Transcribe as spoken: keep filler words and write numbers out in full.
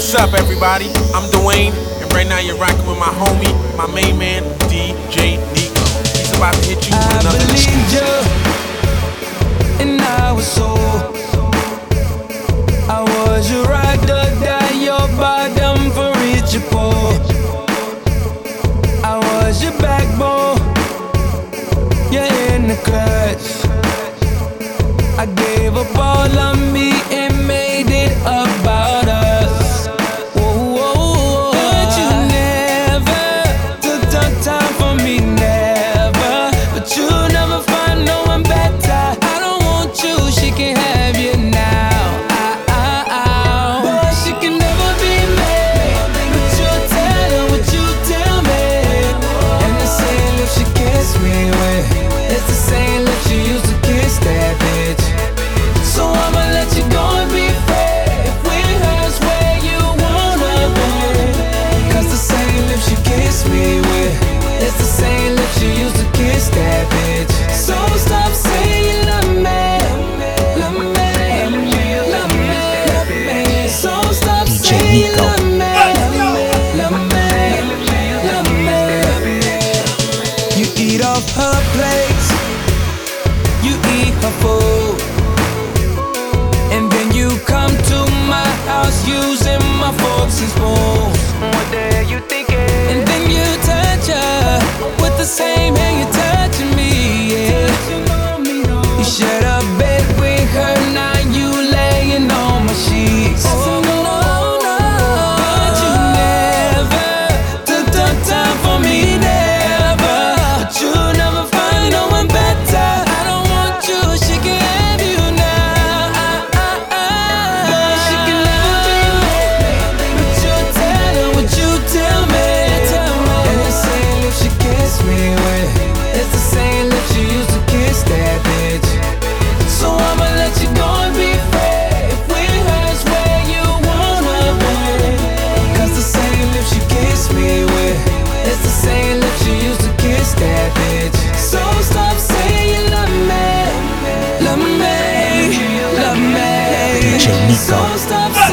What's up, everybody? I'm Dwayne, and right now you're rocking with my homie, my main man, D J Nico. He's about to hit you with I another believed exclusive. you, and I was so. I was your ride or die, your bottom for rich or poor. I was your backbone, you're in the clutch. I gave up all of me and made it about us. Whoa, whoa, whoa. But you never took the time for me, never. But you never find no one better. I don't want you, she can have you now. Ah, ah, ah. But she can never be me. But you tell her what you tell me. And the same lips she kissed me with, it's the same lips she used to kiss that bitch. So I'ma let you go and be free. If we hurts where you wanna be. Cause the same lips you kiss me with, it's the same lips you used to kiss that bitch. So stop saying you love me, love me, love me, love me. So stop saying you love me, love me, love me. You eat off her plate, you eat her food, and then you come to my house using my forks and spoons. What the hell you thinking? And then you touch her with the same hand you're touching me, yeah. You share a bed with her, now you laying on my sheets. Oh no, no. But you never took the time for me, never. But you never find no one better. I don't want you, she can have you now. Ah, ah, ah. But she can never be me. But you tell her what you tell me. And the same lips she kissed me with, it's the same lips she used to kiss that bitch. So I'ma let you go and be free. If we hurts where you wanna be. Cause the same lips you kiss me with, it's the same lips you used to kiss that bitch. So stop saying you love me, love me, love me. D J Nico. So stop